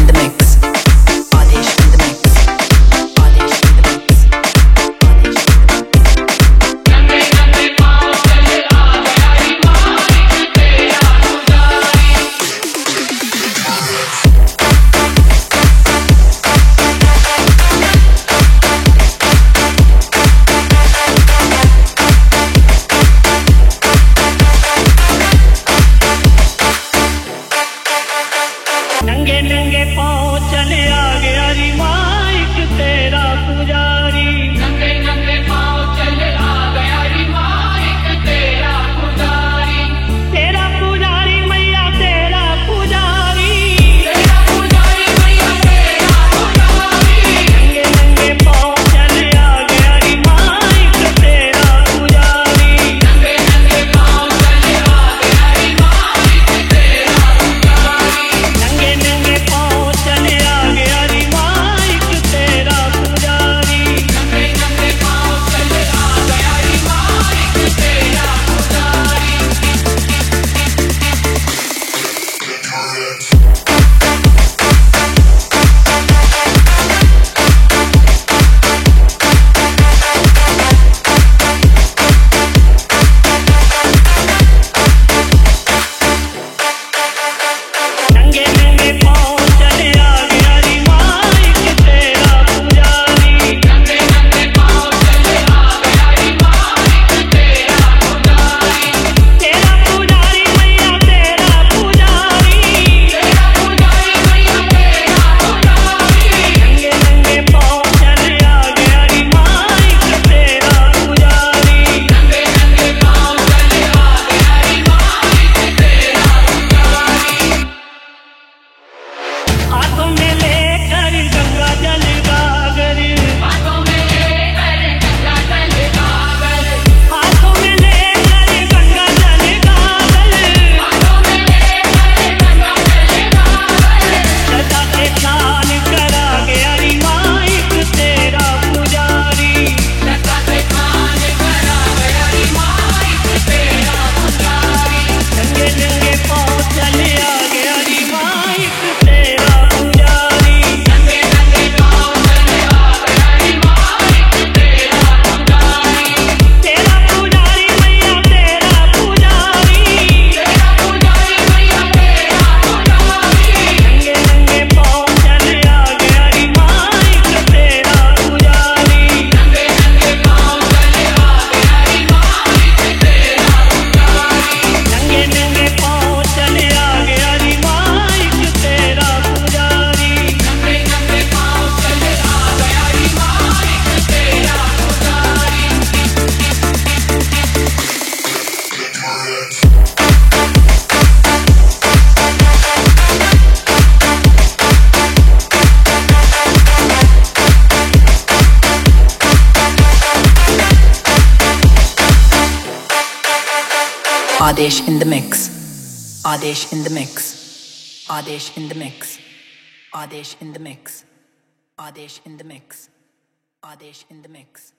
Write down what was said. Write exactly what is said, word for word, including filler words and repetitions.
the mix. Adesh in the mix. Adesh in the mix. Adesh in the mix. नंगे नंगे पाँव चले आ गया मालिक तेरा पुजारी। नंगे नंगे पाँव चले आ गया री मालिक तेरा पुजारी। नंगे नंगे पाँव चले आ गया री मालिक तेरा पुजारी। तेरा पुजारी मैया तेरा पुजारी। तेरा पुजारी मैया तेरा पुजारी। नंगे नंगे पाँव चले आ गया री मालिक तेरा पुजारी। नंगे नंगे पाँव चले आ गया री मालिक तेरा पुजारी। नंगे नंगे पाँव चले आ गया री मालिक तेरा पुजारी। नंगे नंगे पाँव चले आ गया री मालिक तेरा पुजारी। नंगे नंगे पाँव चले आ गया री मालिक तेरा पुजारी। नंगे नंगे पाँव चले आ गया री मालिक तेरा पुजारी। तेरा पुजारी मैया तेरा पुजारी। तेरा पुजारी मैया तेरा पुजारी। नंगे नंगे पाँव चले आ गया री मालिक तेरा पुजारी। नंगे नंगे पाँव चले आ गया री मालिक तेरा पुजारी। हाथों में लेकर गंगा जल गागर। हाथों में लेकर गंगा जल गागर। हाथों में लेकर गंगा जल गागर। हाथों में लेकर गंगा जल गागर। सदा से स्नान करा गया री मालिक तेरा पुजारी। सदा से स्नान करा गया री मालिक तेरा पुजारी। नंगे नंगे पाँव चले आ गया री मालिक तेरा पुजारी। नंगे नंगे पाँव चले आ गया री मालिक तेरा पुजारी। तेरा पुजारी मैया तेरा पुजारी। तेरा पुजारी मैया तेरा पुजारी। नंगे नंगे पाँव चले आ गया री मालिक तेरा पुजारी। नंगे नंगे पाँव चले आ गया री मालिक तेरा पुजारी। नंगे नंगे पाँव चले आ गया री मालिक तेरा पुजारी। नंगे नंगे पाँव चले आ गया री मालिक तेरा पुजारी। Adesh in the mix. Adesh in the mix. Adesh in the mix. Adesh in the mix. Adesh in the mix. Adesh in the mix.